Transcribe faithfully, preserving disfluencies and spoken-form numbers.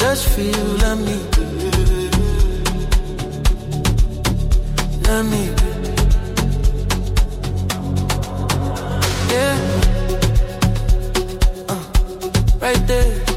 just for you, love me. Love me. Yeah. Uh, right there.